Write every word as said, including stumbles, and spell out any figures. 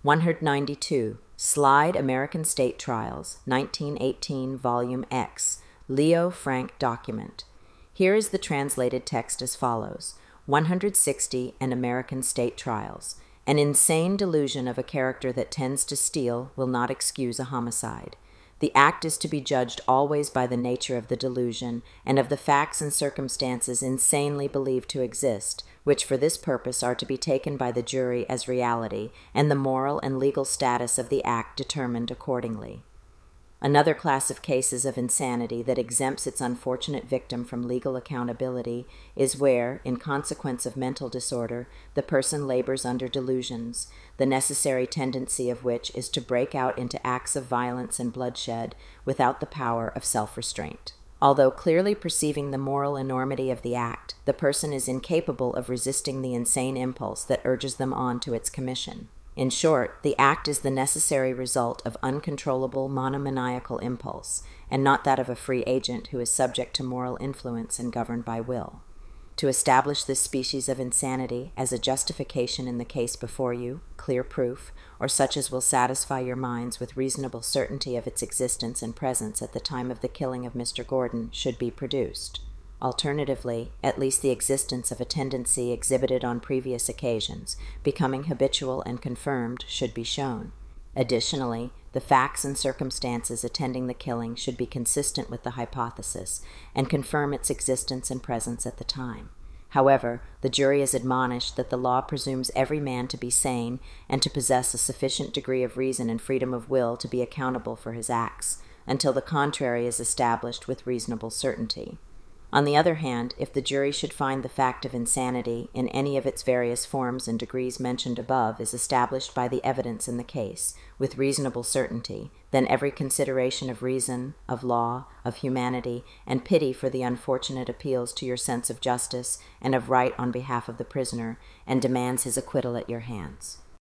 one ninety-two. Slide American State Trials, nineteen eighteen, Volume X, Leo Frank document. Here is the translated text as follows. one sixty An American State Trials. An insane delusion of a character that tends to steal will not excuse a homicide. The act is to be judged always by the nature of the delusion and of the facts and circumstances insanely believed to exist, which for this purpose are to be taken by the jury as reality, and the moral and legal status of the act determined accordingly. Another class of cases of insanity that exempts its unfortunate victim from legal accountability is where, in consequence of mental disorder, the person labors under delusions, the necessary tendency of which is to break out into acts of violence and bloodshed without the power of self-restraint. Although clearly perceiving the moral enormity of the act, the person is incapable of resisting the insane impulse that urges them on to its commission. In short, the act is the necessary result of uncontrollable monomaniacal impulse, and not that of a free agent who is subject to moral influence and governed by will. To establish this species of insanity as a justification in the case before you, clear proof, or such as will satisfy your minds with reasonable certainty of its existence and presence at the time of the killing of Mister Gordon, should be produced. Alternatively, at least the existence of a tendency exhibited on previous occasions, becoming habitual and confirmed, should be shown. Additionally, the facts and circumstances attending the killing should be consistent with the hypothesis, and confirm its existence and presence at the time. However, the jury is admonished that the law presumes every man to be sane and to possess a sufficient degree of reason and freedom of will to be accountable for his acts, until the contrary is established with reasonable certainty. On the other hand, if the jury should find the fact of insanity in any of its various forms and degrees mentioned above is established by the evidence in the case, with reasonable certainty, then every consideration of reason, of law, of humanity, and pity for the unfortunate appeals to your sense of justice and of right on behalf of the prisoner, and demands his acquittal at your hands.